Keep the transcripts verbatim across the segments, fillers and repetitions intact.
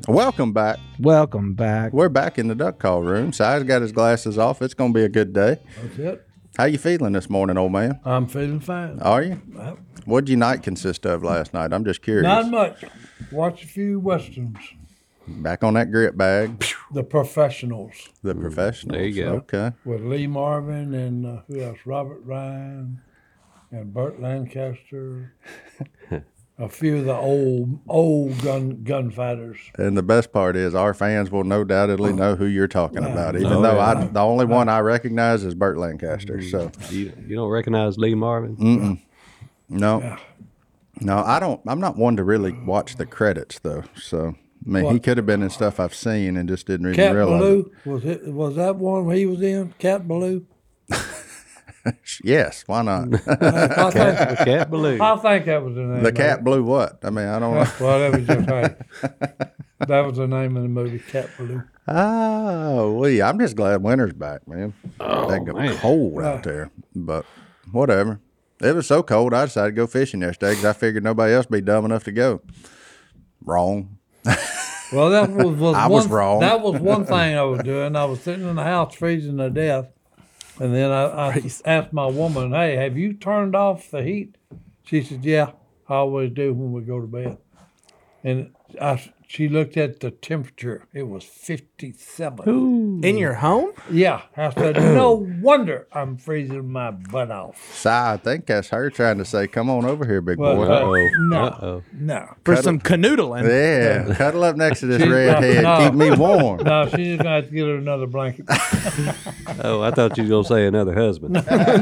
Welcome back. Welcome back. We're back in the duck call room. Si's got his glasses off. It's going to be a good day. That's it. How you feeling this morning, old man? I'm feeling fine. Are you? Well, What'd your night consist of last night? I'm just curious. not much. Watch a few westerns. Back on that grit bag. The Professionals The Professionals. There you go. Okay. with Lee Marvin and uh, who else? Robert Ryan and Burt Lancaster. A few of the old old gun gunfighters. And the best part is our fans will no doubtedly know who you're talking about, even Oh, though yeah. I, the only one I recognize is Burt Lancaster. So, You, you don't recognize Lee Marvin? mm-mm. No. Yeah. No, I don't. I'm not one to really watch the credits, though. So, I mean, he What? could have been in stuff I've seen and just didn't even Cat realize Ballou was it? Was that one he was in? Cat Ballou. it. Yes, why not? I think, I can't believe. I think that was the name. The of cat it. blew what? I mean, I don't know. Well, that was just right. That was the name of the movie, Cat Ballou. Oh, well, yeah, I'm just glad winter's back, man. Oh, That got man. cold out there, but whatever. It was so cold, I decided to go fishing yesterday because I figured nobody else would be dumb enough to go. Wrong. Well, that was, was I one, was wrong. That was one thing I was doing. I was sitting in the house freezing to death, and then I, I asked my woman, "Hey, have you turned off the heat?" She said, "Yeah, I always do when we go to bed." And I, she looked at the temperature; it was fifty-seven. In your home? Yeah, I said, "No wonder I'm freezing my butt off." Si, I think that's her trying to say, come on over here, big Well, boy. Uh-oh. No, Uh-oh. no, For some canoodling. Yeah, cuddle up next to this She- redhead. no. Keep me warm. no. She's just gonna have to get her another blanket. Oh, I thought you was going to say another husband.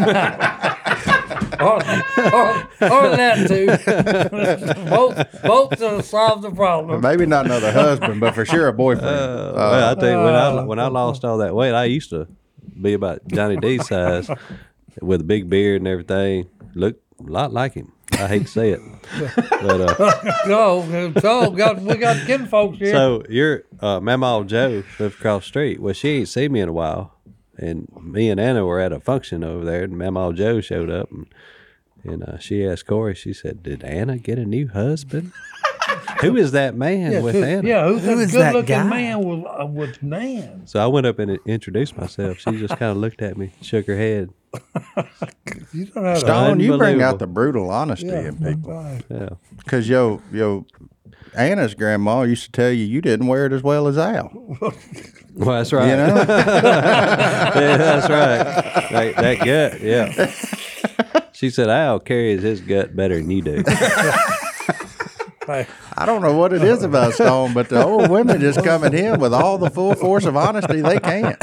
or, or, or that too. both, both to solve the problem. Maybe not another husband, but for sure a boyfriend. Uh, Uh, well, I tell you, when I when I lost all that weight, I used to be about Johnny D's size with a big beard and everything. Looked a lot like him. I hate to say it, but uh, So, so got, we got kin folks here. so your uh, Mama Joe lived across the street. Well, she ain't seen me in a while, and me and Anna were at a function over there, and Mama Joe showed up, and and uh, she asked Corey. She said, "Did Anna get a new husband? Who is that man yeah, with who, Anna?" yeah, who's Who that is that good-looking guy? man with uh, with Nan? So I went up and introduced myself. She just kind of looked at me, shook her head. You don't have to. Stone, you bring Unbelievable. out the brutal honesty Yeah, in people. right. Yeah. Because yo, yo, Anna's grandma used to tell you you didn't wear it as well as Al. Well, that's right. You know? Yeah, that's right. That, that gut, yeah. She said, Al carries his gut better than you do. Hey, I don't know what it is about Stone, but the old women just come at him with all the full force of honesty they can.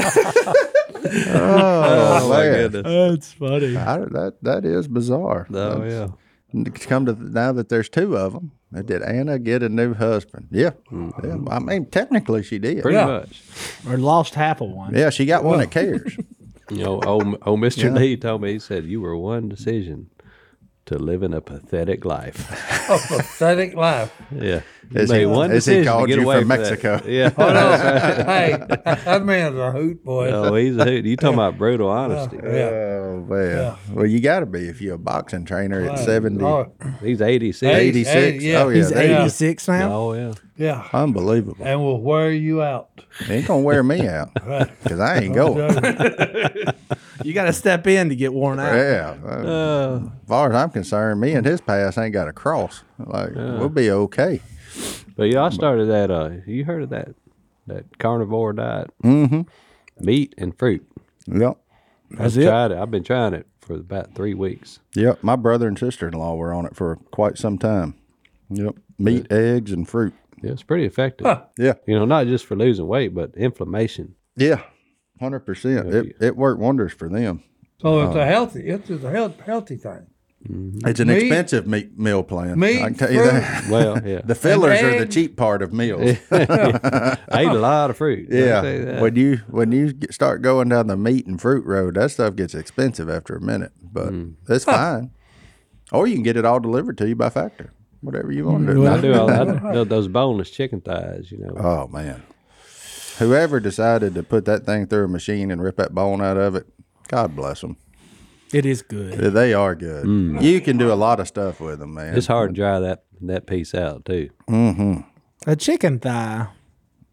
Oh, Oh, my man. goodness. That's funny. I, that that is bizarre. Oh, That's- yeah. Come to now that there's two of them, did Anna get a new husband? Yeah, yeah. I mean, technically she did. Pretty Yeah. much. Or lost half of one. Yeah, she got one that cares. You know, old, old Mister Yeah. Lee told me, he said, you were one decision to living a pathetic life. a pathetic life. Yeah. You As made he- one as he decision to called get you away from that. Mexico. Yeah. Oh no! That's right. Hey, that man's a hoot, boy. Oh, he's a hoot. You talking about brutal honesty. Yeah. Oh man. Yeah. Well, you got to be if you're a boxing trainer at seventy. Oh, He's eighty-six. Hey. eighty-six. eighty, yeah. Oh yeah, He's that- eighty-six now. Oh, yeah. yeah. unbelievable. And will wear you out. He ain't gonna wear me out Right. because I ain't going. You got to step in to get worn out. Yeah. Uh, Uh, as far as I'm concerned, me and his past ain't got a cross. Like we'll be okay. but yeah, I started that. Uh, you heard of that? That carnivore diet? Mm-hmm. Meat and fruit. Yep. That's I've it. tried it. I've been trying it for about three weeks. Yep. My brother and sister-in-law were on it for quite some time. Yep. Meat, eggs, and fruit. Yeah, it's pretty effective. Yeah. You know, not just for losing weight, but inflammation. Yeah. Hundred percent. It it worked wonders for them. So it's a healthy. It's just a health, healthy thing. It's an Meat- expensive meat meal plan. meat, I can tell you fruit. that. Well, yeah. The fillers are the eggs. cheap part of meals. I ate a lot of fruit. I'll tell you Yeah, that. when you when you get, start going down the meat and fruit road, that stuff gets expensive after a minute, but it's fine. Or you can get it all delivered to you by factory, whatever you want to do. I do all I do those boneless chicken thighs, you know. Oh man, whoever decided to put that thing through a machine and rip that bone out of it, God bless them. It is good. They are good. You can do a lot of stuff with them, man. It's hard to dry that that piece out too. Mm-hmm. A chicken thigh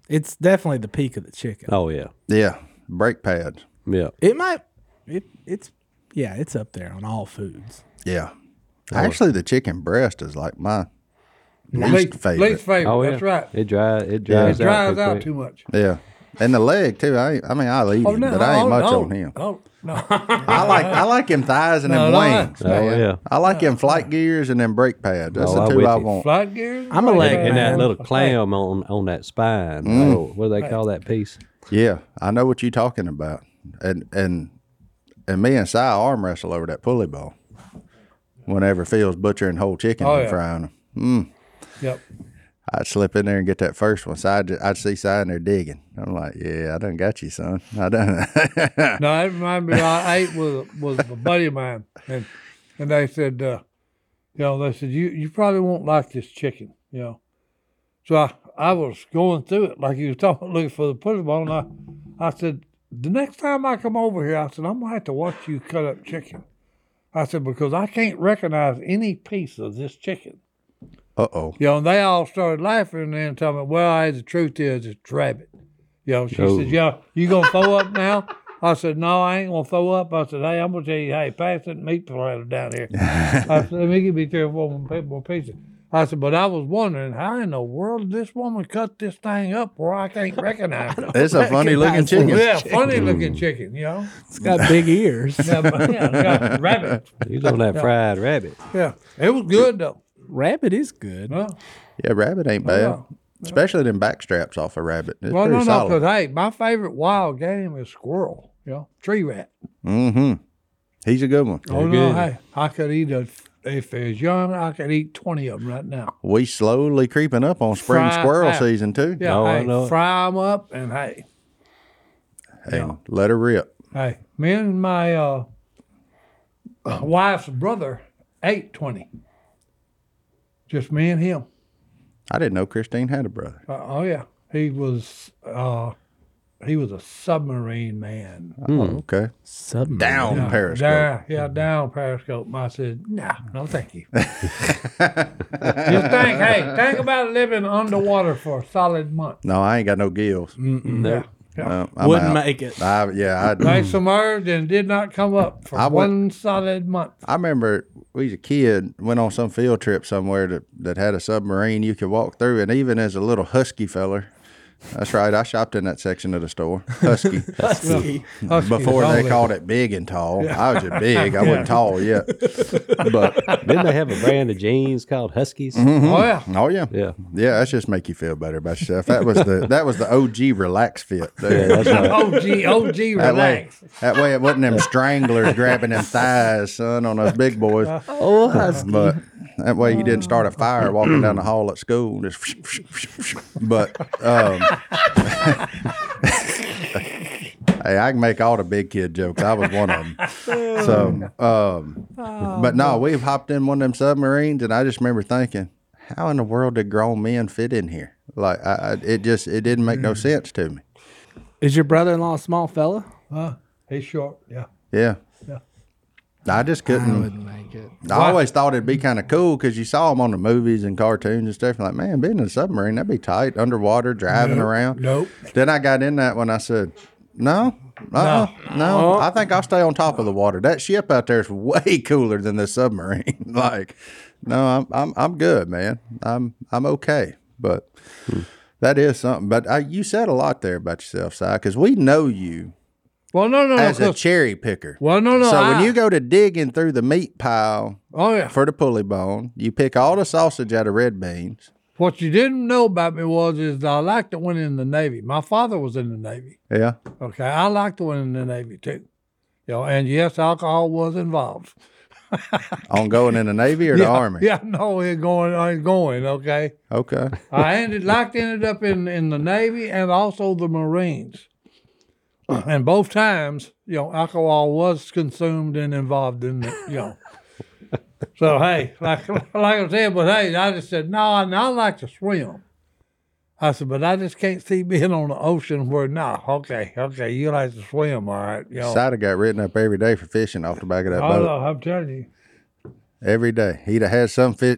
It's definitely the peak of the chicken. Oh yeah, Yeah, brake pads. yeah. It might. It it's yeah. It's up there on all foods. Yeah. Actually, the chicken breast is like my least Least, favorite. least favorite. Oh yeah. That's right. It dries. It It dries, dries out, out, too too quick. much. Yeah, and the leg too. I, ain't, I mean, I'll eat him, but I ain't oh, much oh, on him. Oh, no. I like I like him thighs and No, them no, wings. no. Oh man. yeah. I like him flight gears and them brake pads. That's Oh, the I'm two with I you. want. Flight gears? I'm a Right leg there. And that man. little clam on on that spine. Oh, what do they call that piece? Yeah, I know what you're talking about. And and and me and Si arm wrestle over that pulley ball. Whenever Phil's butchering whole chickens Oh, and yeah. frying them, mm, Yep. I'd slip in there and get that first one. So I'd, I'd see Si in there digging. I'm like, yeah, I done got you, son. I done. No, that reminded me. I ate with with a buddy of mine, and and they said, uh, you know, they said you you probably won't like this chicken, you know. So I I was going through it like you was talking, looking for the pulley ball, and I I said the next time I come over here, I said I'm gonna have to watch you cut up chicken. I said because I can't recognize any piece of this chicken. Uh oh. You know, and they all started laughing and then telling me, well, hey, the truth is it's rabbit. You know, she Oh. said, yeah, you going to throw up now? I said, no, I ain't going to throw up. I said, hey, I'm going to tell you, hey, pass that meat platter down here. I said, let me give me three or four more more pieces. I said, but I was wondering, how in the world did this woman cut this thing up where I can't recognize it? It's a funny looking Recognize it. chicken. Yeah, funny looking chicken, you know? It's got big ears. Yeah, but, yeah, got rabbit. He's on that fried rabbit. Yeah, it was good, though. Rabbit is good. Well, Yeah, rabbit ain't bad. yeah. Especially them back straps off a rabbit. It's well no, pretty no, solid. because, hey, my favorite wild game is squirrel, you know, tree rat. Mm-hmm. He's a good one. Oh no! good. Hey, I could eat a if it's young. I could eat twenty of them right now. We slowly creeping up on spring Fry- squirrel yeah. season too. Yeah, No, I hey, know it. fry them up and hey, And let her rip. hey, me and my uh, wife's brother ate twenty. Just me and him. I didn't know Christine had a brother. Uh, oh yeah, he was uh, he was a submarine man. Oh, okay. Submarine. Down Yeah, Periscope. down- yeah, down Periscope. I said, no, no, thank you. Just think, hey, think about living underwater for a solid month. No, I ain't got no gills. Yeah. Yeah. No, I'm Wouldn't out. make it. I, yeah, I, They submerged and did not come up for I went- one solid month. I remember we was a kid, went on some field trip somewhere that, that had a submarine you could walk through, and even as a little husky feller, that's right, I shopped in that section of the store, husky. Husky. Huskies Before they only. called it big and tall. I was just big. I wasn't tall yet. But Didn't they have a brand of jeans called Huskies? Oh yeah. oh yeah. Yeah. Yeah, that's just make you feel better about yourself. That was the that was the O G relax fit. Yeah, that's right. O G, O G, That way, relax. that way it wasn't them stranglers grabbing them thighs, son, on us big boys. Oh, husky. But that way you didn't start a fire walking down the hall at school. Just but um, hey, I can make all the big kid jokes. I was one of them. So, um, but no, we hopped in one of them submarines, and I just remember thinking, how in the world did grown men fit in here? Like, I, I, it just it didn't make no sense to me. Is your brother-in-law a small fella? Huh? He's short. Yeah. Yeah. Yeah. I just couldn't. Wouldn't make it. I always thought it'd be kind of cool because you saw them on the movies and cartoons and stuff. Like, man, being in a submarine, that'd be tight, underwater, driving Nope. around. Nope. Then I got in that when I said, no, uh-uh, no, I think I'll stay on top of the water. That ship out there is way cooler than the submarine. Like, no, I'm, I'm, I'm good, man. I'm, I'm okay. But that is something. But I, you said a lot there about yourself, Si, because we know you Well, no, no, no. as a 'cause- cherry picker. well, no, no. So I, when you go to digging through the meat pile oh yeah. for the pulley bone, you pick all the sausage out of red beans. What you didn't know about me was is I liked it when in the Navy. My father was in the Navy. Yeah. Okay, I liked it when in the Navy too. You know, and yes, alcohol was involved. On going in the Navy or the yeah, Army? Yeah, no, it's going, it's going. Okay, Okay. I ended like ended up in in the Navy and also the Marines. And both times, you know, alcohol was consumed and involved in it, you know. So hey, like like I said, but hey, I just said no. I, I like to swim. I said, but I just can't see being on the ocean where no. Okay, okay, you like to swim, all right. You know. Sada got written up every day for fishing off the back of that Oh boat. no, I'm telling you. Every day. He'd have had some fish. I,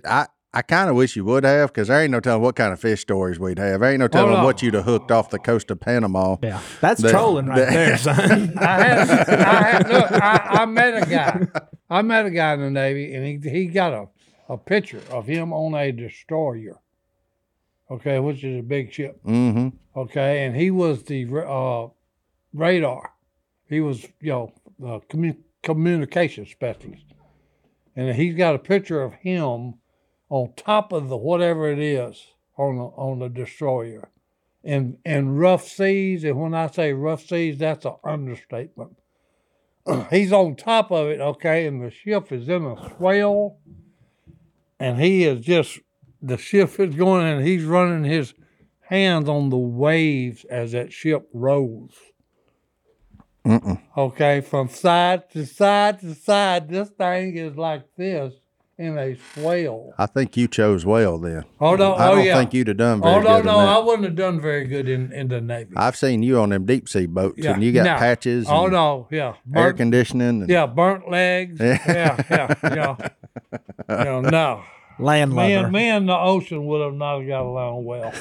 I kind of wish you would have, because there ain't no telling what kind of fish stories we'd have. There ain't no telling no. what you'd have hooked off the coast of Panama. Yeah, that's That- trolling right that- there, son. I had, I had look. I, I met a guy. I met a guy in the Navy, and he he got a, a picture of him on a destroyer. Okay, which is a big ship. Mm-hmm. Okay, and he was the uh, radar. He was, you know, the commu- communication specialist, and he's got a picture of him on top of the whatever it is on the, on the destroyer, in in rough seas. And when I say rough seas, that's an understatement. He's on top of it, okay, and the ship is in a swell, and he is just the ship is going, and he's running his hands on the waves as that ship rolls. Mm-mm. Okay, from side to side to side, this thing is like this in a swell. I think you chose well then. Oh no! I oh don't yeah. think you'd have done very Oh no! good No, in I that. wouldn't have done very good in, in the Navy. I've seen you on them deep sea boats, Yeah, and you got no. patches and Oh no! Yeah, air burnt, conditioning. And, yeah, burnt legs. Yeah. Yeah, yeah, yeah. You know, no. Land Me lover. and, me and the ocean would have not got along well.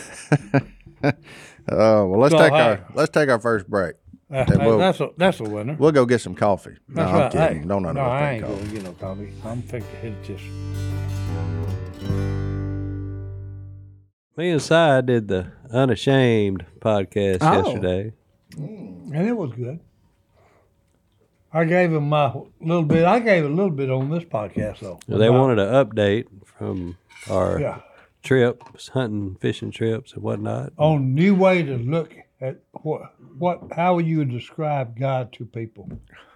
Oh well, let's So, take hey. our let's take our first break. Uh, And we'll- that's a that's a winner. We'll go get some coffee. No, That's I'm right. kidding. Hey, Don't know no, nothing I about ain't coffee. going to get no coffee. I'm fixing to hit this. Me and Si did the Unashamed podcast Oh. yesterday. And it was good. I gave him my little bit. I gave a little bit on this podcast, though. Well, they About- wanted an update from our Yeah. trips, hunting, fishing trips, and whatnot. On new way to look at what, what, how you would describe God to people.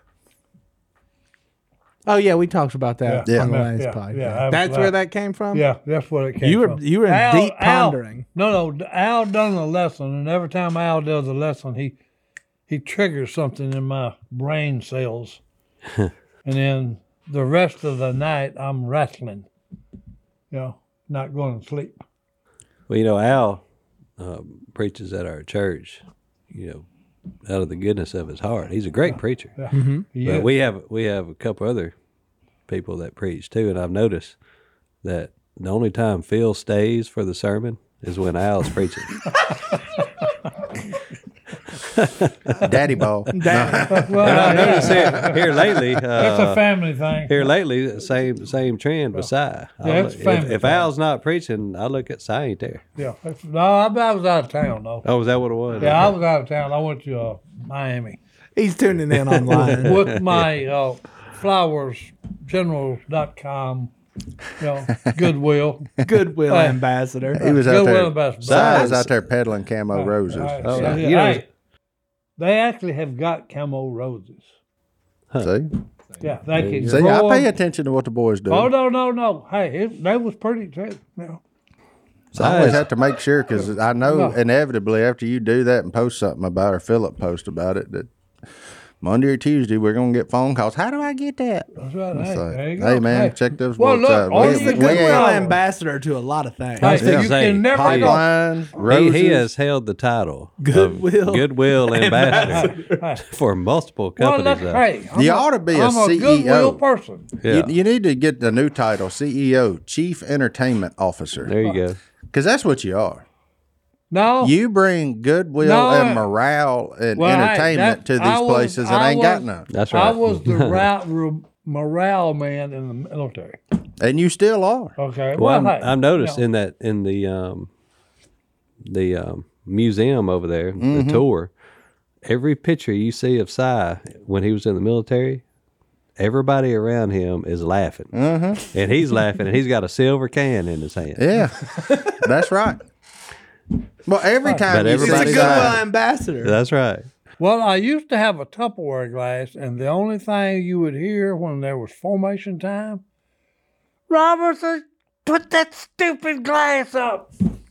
Oh yeah, we talked about that Yeah. on the Yeah, last yeah, podcast. yeah, That's absolutely. where that came from. Yeah, that's what it came You were from. you were in Al- deep Al- pondering. No, no, Al done a lesson, and every time Al does a lesson, he he triggers something in my brain cells, and then the rest of the night I'm rattling, you know, not going to sleep. Well, you know, Al um, preaches at our church, you know, out of the goodness of his heart. He's a great preacher. Yeah, Mm-hmm. yeah. But we have we have a couple other people that preach too, and I've noticed that the only time Phil stays for the sermon is when Al's preaching. Daddy ball. Well, And I've yeah, noticed here, here lately, it's a uh, family thing. here lately, same same trend with Si. I it's look- if, family if time. Al's not preaching, I look at Si ain't there. Yeah, it's- no, I, I was out of town though. Oh, is that what it was? Yeah, I was out of town. I went to uh, Miami He's tuning in online. with my uh, flowers general dot com, you know, Goodwill. Goodwill Hey. ambassador. He was out Goodwill there. ambassador. Si was out there peddling camo roses. All right, Oh, so, yeah. yeah, You know- hey, they actually have got camo roses. See, Yeah, they can see, grow I pay them. attention to what the boys do. Oh no, no, no! Hey, it, they was pretty too. You know. So I always have to make sure, because I know No. inevitably after you do that and post something about it, or Philip post about it, that Monday or Tuesday we're gonna get phone calls. How do I get that? That's right. Hey, So, there you go. hey man, check those Well, books look, out. all We- He's you the we do- Goodwill ain't- Hey, ambassador to a lot of things. Hey, Yeah. you Say, can never hey, go. Pipelines, He, roses. he has held the title of Goodwill Goodwill ambassador Hey, for multiple well, companies. look, though. hey, I'm You a- ought to be a I'm a C E O. goodwill person. Yeah. You, you need to get the new title, C E O, Chief Entertainment Officer, There you go. because that's what you are. No, You bring goodwill No, and morale and well, hey, entertainment that- to these I was- places that I ain't got was- none. That's I right. was the route, re- morale man in the military. And you still are. Okay. Well, I'm, hey, I've noticed you know, in that in the um, the um, museum over there, Mm-hmm. the tour, every picture you see of Si when he was in the military, everybody around him is laughing, Mm-hmm. and he's laughing, and he's got a silver can in his hand. Yeah, that's right. Well, every time But you He's see a everybody's Goodwill Si, ambassador. That's right. well, I used to have a Tupperware glass, and the only thing you would hear when there was formation time, Robertson, put that stupid glass up.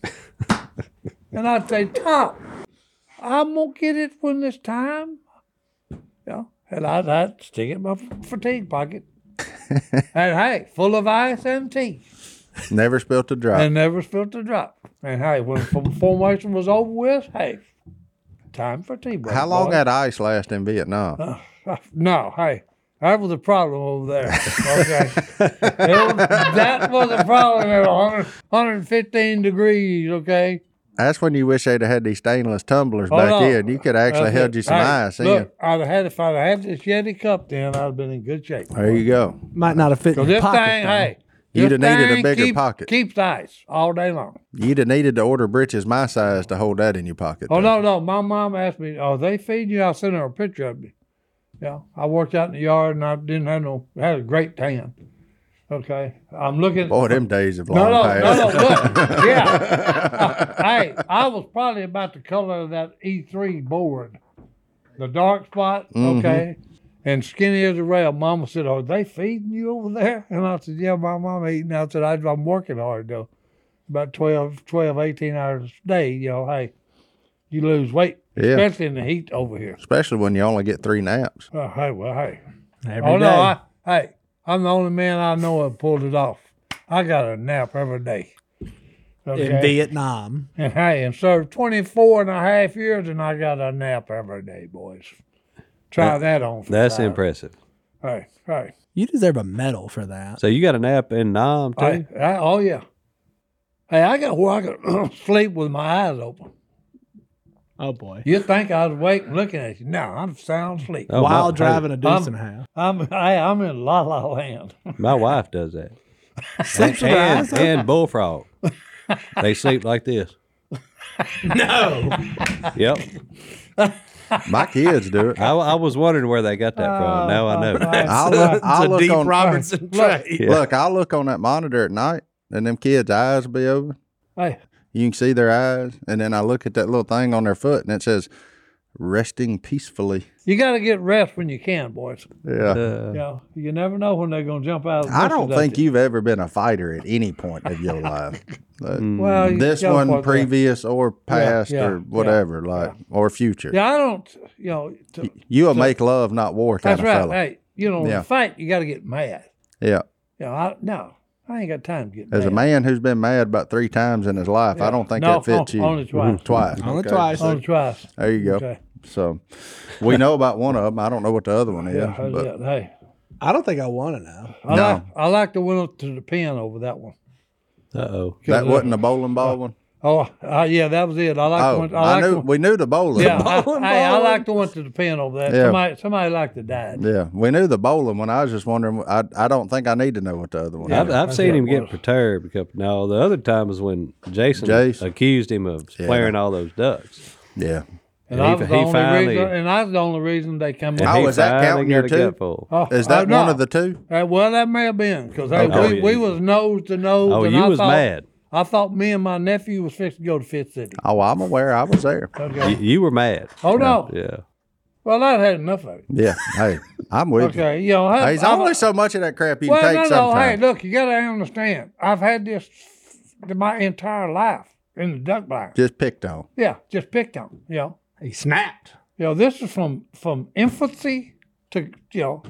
And I'd say, Top, I'm going to get it when it's time. You know, and I'd, I'd stick it in my fatigue pocket. And hey, full of ice and tea. never spilt a drop. And never spilled a drop. And hey, when f- formation was over with, hey, time for tea break. How long boy. had ice last in Vietnam? No, hey, That was a problem over there. Okay, It was- that was a problem at one hundred, one hundred fifteen degrees. Okay, That's when you wish they'd have had these stainless tumblers Hold back on. in. You could have actually That's held it. you some Hey, ice in. Look, I'd have had if I'd have had this Yeti cup, then I'd have been in good shape. There you go. Might not have fit in Because your this pocket. thing, though. hey, You'd this have needed a thing bigger keep- pocket. Keeps ice all day long. You'd have needed to order britches my size to hold that in your pocket. Oh though. no, no. My mom asked me, "Oh, they feed you?" I sent her a picture of me. Yeah, I worked out in the yard and I didn't have no. Had a great tan. Okay, I'm looking. Boy, them days have no, long no, past. no, no. Look, yeah. Hey, I was probably about the color of that E three board, the dark spot. Mm-hmm. Okay, and skinny as a rail. Mama said, "Are they feeding you over there?" And I said, "Yeah, my mom eating." I said, "I'm working hard though, about twelve, twelve, eighteen hours a day. You know, hey, you lose weight, Yeah. especially in the heat over here." Especially when you only get three naps. Oh, hey, well, hey. Every oh, day. no, I, hey, I'm the only man I know that pulled it off. I got a nap every day. In Vietnam. And hey, and served twenty-four and a half years, and I got a nap every day, boys. Try that on for That's size. impressive. Hey, hey. You deserve a medal for that. So you got a nap in Nam too? I, I, oh, yeah. Hey, I got where I could sleep with my eyes open. Oh boy. You'd think I was awake and looking at you. No, I'm sound asleep. Oh, While my- driving a deuce I'm- and a half. I'm, hey, I'm in La La Land. My wife does that. Sleeps and, with her eyes open? and bullfrog. They sleep like this. No. Yep. My kids do it. I, I was wondering where they got that from. Now I know. I'll look, I'll it's a look deep on. Robertson Look. trait. Yeah. Look, I'll look on that monitor at night, and them kids' eyes will be open. Hey, You can see their eyes, and then I look at that little thing on their foot, and it says "resting peacefully." you got to get rest when you can, boys. Yeah. Uh, You know, you never know when they're going to jump out of the I bushes don't at think you. you've ever been a fighter at any point of your life. Uh, Well, you this go one, for that. previous or past yeah, or whatever, like or future. Yeah, I don't. You know, to, You will make love, not war, kind that's of right. fella. Hey, you know, Yeah. to fight, you got to get mad. Yeah. You know, I no, I ain't got time to get As mad. a man who's been mad about three times in his life, I don't think No, that fits on- you. only twice. Mhm, Twice. Only Okay. twice. So, Only twice. there you go. Okay. So we know about one of them. I don't know what the other one is. Yeah, that's but it. Hey, I don't think I want to know. I No. like I like the one up to the pen over that one. Uh-oh. that uh, wasn't a bowling ball one. Oh, uh, yeah, that was it. I like the Oh, one. I, I like knew the one. we knew the bowling. Yeah, I, bowling hey, I ball. like the one to the pen over there. Yeah. Somebody, somebody liked the dad. Yeah, we knew the bowling one. I was just wondering. I I don't think I need to know what the other one. Yeah. is. I've, I've that's seen what him it get was. perturbed. Because, no, the other time was when Jason Jace. accused him of Yeah. flaring all those ducks. Yeah. And He- I was the he only finally- reason, and I was the only reason they come And up. Oh, he is that finally counting got your a two? gutful. Oh, Is that uh, one no. of the two? Uh, well, that may have been because hey, Okay. we, we was nose to nose. Oh, and you I was thought, mad. I thought me and my nephew was fixing to go to Fifth City. Oh, I'm aware. I was there. Okay. You, you were mad. oh no. Yeah. Well, I'd had enough of it. Yeah. Hey, I'm with you. Okay, you know. Hey, there's I've- only so much of that crap you well, can no, take no. Hey, sometimes. look, you got to understand. I've had this my entire life in the duck blind. Just picked on. Yeah, just picked on. You know. He snapped. You know, this is from from infancy to you know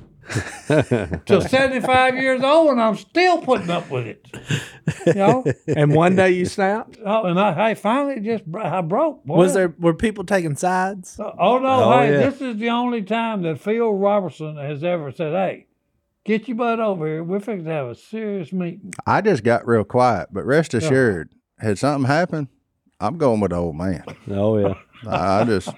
to seventy-five years old, and I'm still putting up with it. You know, And one day you snapped. oh, and I, I finally just bro- I broke. Boy. Was there were people taking sides? Uh, oh no! Oh, hey, yeah. this is the only time that Phil Robertson has ever said, "Hey, get your butt over here. We're fixing to have a serious meeting." I just got real quiet, but rest assured, had something happened, I'm going with the old man. Oh, yeah. I I just,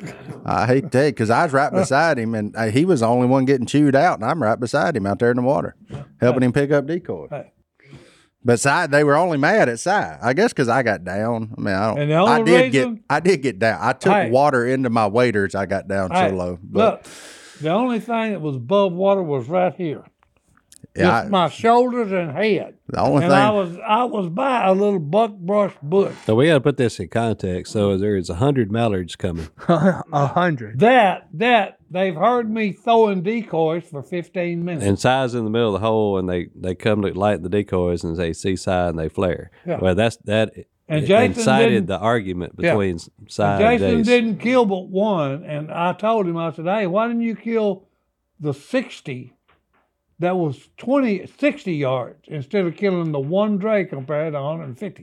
I hate to take because I was right beside him, and uh, he was the only one getting chewed out, and I'm right beside him out there in the water, helping him pick up decoys. Hey. But Si, they were only mad at Si. I guess because I got down. I mean, I don't. And the I only did reason- get, I did get down. I took Hey. water into my waders. I got down Hey, so low. But look, the only thing that was above water was right here, yeah, just I- my shoulders and head. the only And thing. I was I was by a little buckbrush bush. So we got to put this in context. So there is a hundred mallards coming. A hundred. That that they've heard me throwing decoys for fifteen minutes. And Si's in the middle of the hole, and they, they come to light the decoys, and they see Si, and they flare. Yeah. Well, that's that And Jason incited didn't- the argument Yeah. between Si And and Jason Jace. didn't kill but one, and I told him, I said, "Hey, why didn't you kill the sixty that was twenty, sixty yards instead of killing the one Dre compared to one hundred fifty?"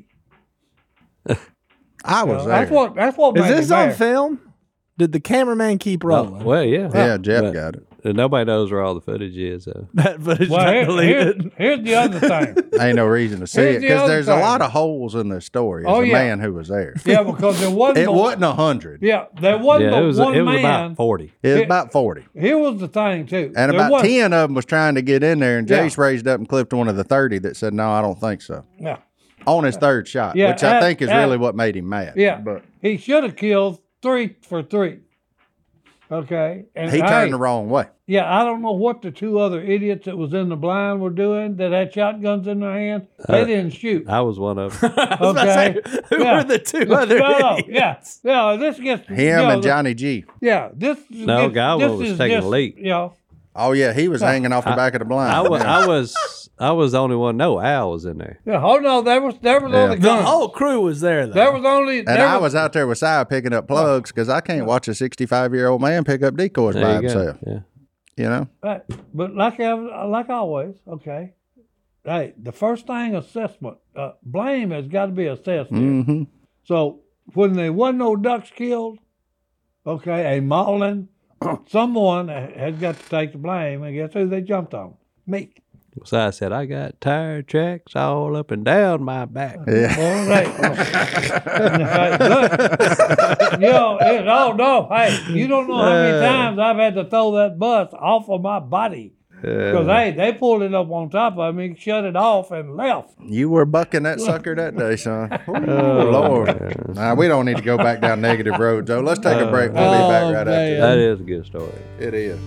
I was there. That's what that's what Is made this me on mad. film? Did the cameraman keep Oh, rolling? well, yeah. Yeah, Jeff But got it. And nobody knows where all the footage is. So. That footage Well, got here, here, deleted. here's the other thing. Ain't no reason to see Here's it the because other there's a thing. lot of holes in this story. As Oh, a yeah. man who was there. Yeah, because there wasn't. It no- wasn't a hundred. Yeah, there wasn't Yeah, but it was one it was man. about forty. It was It- about forty. Here was the thing too, And There about wasn't- ten of them was trying to get in there, and Yeah. Jace raised up and clipped one of the thirty that said, "No, I don't think so." Yeah, On his third shot, Yeah, which I at- think is at- really what made him mad. yeah. but He should have killed three for three. Okay, and he hey, turned the wrong way. Yeah, I don't know what the two other idiots that was in the blind were doing that had shotguns in their hand. They Uh, didn't shoot. I was one of them. I was about to Okay. say, who Yeah. were the two No, other no, idiots? yeah, yeah. This gets Him you know, and Johnny G. Yeah, this. No, this, Gallo this was is taking a just, leak. You know, Oh yeah, he was hanging off the back of the blind. I was, Yeah. I was, I was the only one. No, Al was in there. yeah. Hold on, there was there was Yeah. only The guns. whole crew was there, though. There was only. And there I was out there with Si picking up plugs because I can't watch a sixty-five year old man pick up decoys There by you go. himself. Yeah. You know, Right. But like I- like always, okay. Hey, the first thing assessment, uh, blame has got to be assessed. here. hmm So when there wasn't no ducks killed, okay, a mauling, someone has got to take the blame, and guess who they jumped on? Me. So I said, I got tire tracks all up and down my back. yeah. All right. Look, you know, it, oh no, hey, you don't know how many times I've had to throw that bus off of my body. Because, hey, they pulled it up on top of me, shut it off, and left. You were bucking that sucker that day, son. Oh, Lord. Nah, we don't need to go back down negative road, Joe. Let's take a break. We'll be back Oh, right man. That is a good story. after. It is.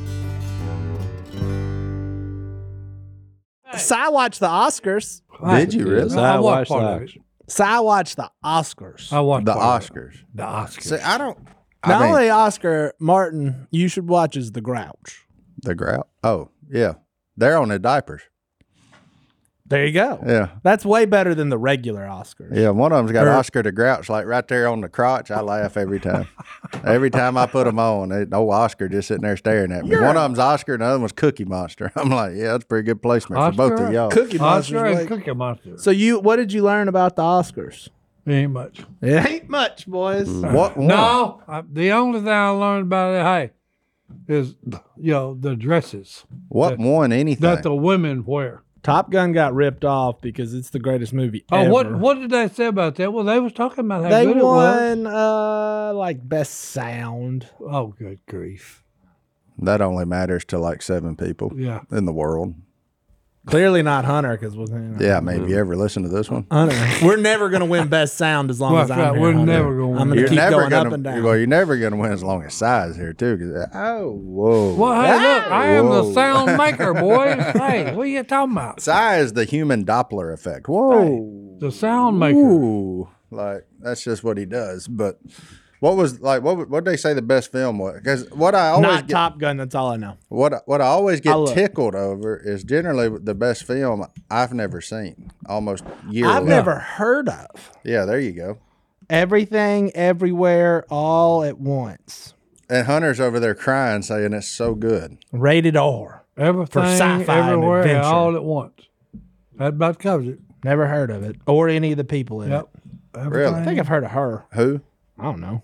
Si watched the Oscars. Did you really? Yes, I I watched watched part the of it. auction. Si watched the Oscars. I watched The part of it. Oscars. The Oscars. See, I don't. The I mean, only Oscar, Martin, you should watch is The Grouch. the grout. Oh, yeah. They're on the diapers. There you go. Yeah. That's way better than the regular Oscars. Yeah, one of them's got Or- Oscar the Grouch, like right there on the crotch. I laugh every time. every time I put them on, they, old Oscar just sitting there staring at me. You're one a- of them's Oscar, and the other one's Cookie Monster. I'm like, yeah, that's a pretty good placement for both Oscar? of y'all. Cookie Monster's Oscar and way- Cookie Monster. So you, what did you learn about the Oscars? Ain't much. It ain't much, boys. What one? No, I, the only thing I learned about it, hey, is you know the dresses What won anything? that the women wear. Top Gun got ripped off because it's the greatest movie Oh, ever. what what did they say about that? Well, they was talking about how They good won, uh, like best sound. it was. Oh, good grief! that only matters to like seven people Yeah. in the world. Clearly not Hunter, because was you know, Yeah, I mean, you ever listen to this one? Hunter. We're never gonna win best sound as long Well, as I'm right, here. we're Hunter. never gonna I'm win. gonna You're keep never going gonna. up and down. Well, you're never gonna win as long as size here too. 'Cause- oh, whoa. Well, hey, look, I am Whoa. the sound maker, boys. Hey, what are you talking about? Size is the human Doppler effect. Whoa. The sound maker. Ooh, like that's just what he does. But what was like what what they say the best film was? Because what I always Not get, Top Gun. That's all I know. what what I always get I'll look. tickled over is generally the best film I've never seen. Almost yearly. I've never heard of Yeah, there you go. Everything, Everywhere, All at Once. And Hunter's over there crying, saying it's so good. Rated R. Everything, sci-fi and everywhere, and adventure. all at once. That about covers it. Never heard of it or any of the people in Yep. it. Everything. I think I've heard of her. Who? I don't know.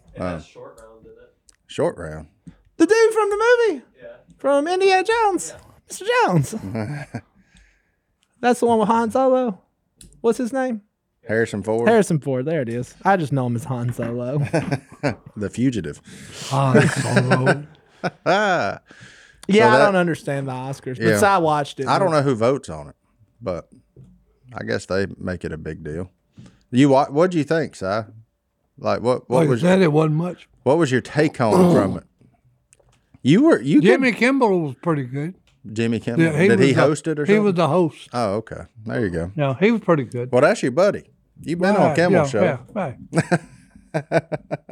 Short round. The dude from the movie. Yeah. From Indiana Jones. Mister Jones. That's the one with Han Solo. What's his name? Harrison Ford. Harrison Ford. There it is. I just know him as Han Solo. The Fugitive. Han Solo. Ah. yeah, I that- don't understand the Oscars, but Yeah. I watched it. I don't know who votes on it, but I guess they make it a big deal. You what? What'd you think, Si? Like what? What Like I was said, it wasn't much. what was your take home from it? You were you Jimmy could- Kimball was pretty good. Jimmy Kimmel. Yeah, Did he was the- host it or something? He was the host. Oh, okay. There you go. No, he was pretty good. Well, that's your buddy. You've been on Right, Kimmel yeah, show Yeah, right.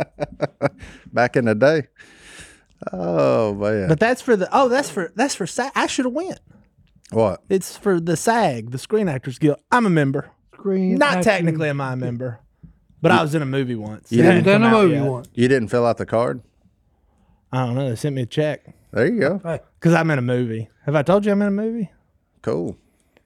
back in the day. Oh man. But that's for the oh, that's for that's for SAG. I should have went. What? It's for the SAG, the Screen Actors Guild. I'm a member. Screen Not acting. technically am I a member, but I was in a movie once. You It hadn't Done a come out movie yet. once. You didn't fill out the card? I don't know. They sent me a check There you go. Hey, because I'm in a movie. Have I told you I'm in a movie? Cool.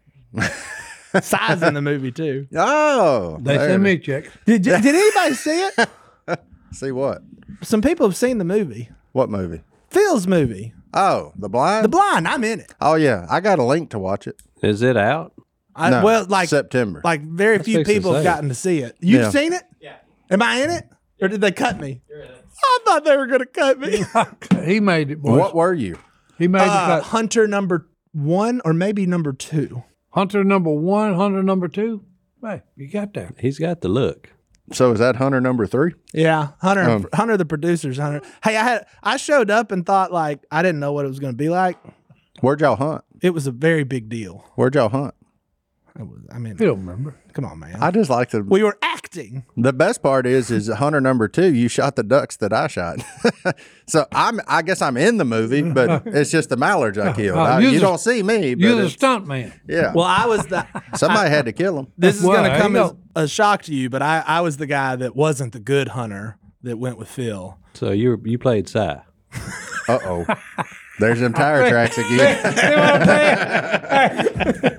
Size in the movie too. Oh. they there sent it me is. a check. Did Did anybody see it? See what? Some people have seen the movie. What movie? Phil's movie. Oh, The Blind? The Blind. I'm in it. Oh, yeah. I got a link to watch it. Is it out? I, No, well, like September. like very few fixing to people have say. gotten to see it. You've Yeah. seen it? Yeah. Am I in it? Or did they cut me? You're in it. I thought they were going to cut me. He made it, boys. What were you? He made Uh, the cut. Hunter number one or maybe number two. Hunter number one, Hunter number two. Hey, you got that. He's got the look. So is that Hunter number three? Yeah, Hunter. Um, Hunter, the producers. Hunter. Hey, I had I showed up and thought like I didn't know what it was going to be like. Where'd y'all hunt? It was a very big deal. Where'd y'all hunt? It was, I mean, You don't remember. come on, man. I just like the we were acting. the best part is is Hunter number two. You shot the ducks that I shot, so I'm I guess I'm in the movie, but it's just the mallards I killed. Oh, I- you you the- don't see me, but You're the it's- stunt man. yeah, Well, I was the. somebody had to kill him. This is Well, going to there come you as go. a shock to you, but I, I was the guy that wasn't the good hunter that went with Phil. So you you played Si. Uh oh, there's them tire tracks again. See what I'm saying?